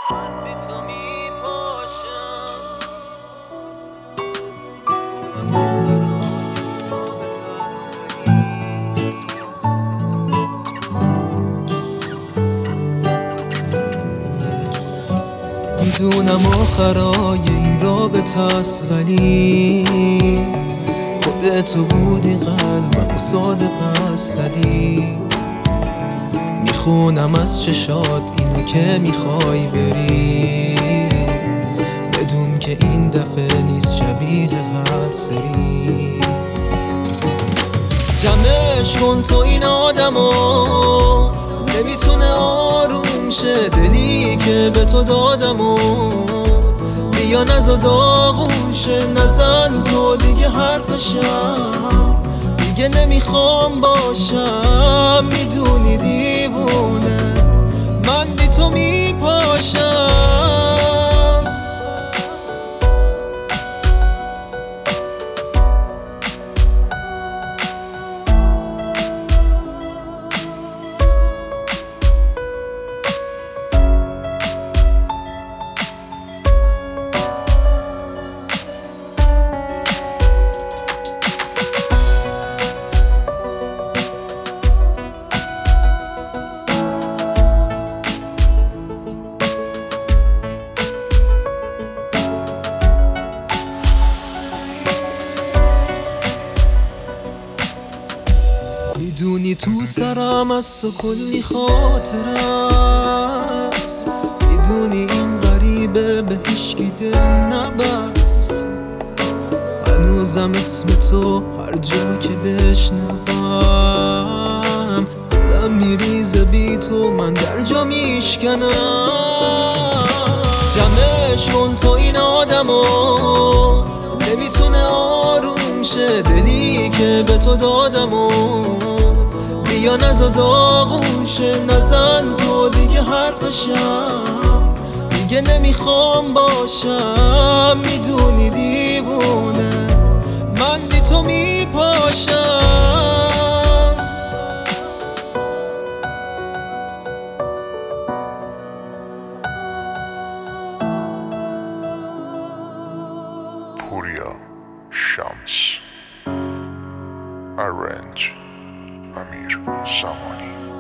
من بی تو می پاشم میدونم آخرای این رابطه است، ولی خودتو بودی قلبم و ساده پسری. میخونم از چشات اینو که میخوای بری، بدون که این دفعه نیست شبیه هر سری. جمعش کن تو این آدمو، نمیتونه آروم شه دلی که به تو دادمو. بیا نزا داغون شه، نزن تو دیگه حرفشم، دیگه نمیخوام باشم. میدونی دیوونه من بی تو میپاشم. میدونی تو سرم از تو کلی خاطر است، میدونی این غریبه به هیچکی دل نبست. هنوزم اسم تو هر جا که بشنوم دلم میریزه بی تو، من در جا میشکنم. جمعش کن تو این آدمو، نمیتونه آروم شه دلی که به تو دادمو. بیا نزا داغون شه، نزن تو دیگه حرفشم، دیگه نمیخوام باشم. میدونی دیوونه من بی تو میپاشم. پوریا شمس. Arrange امیر زمانی.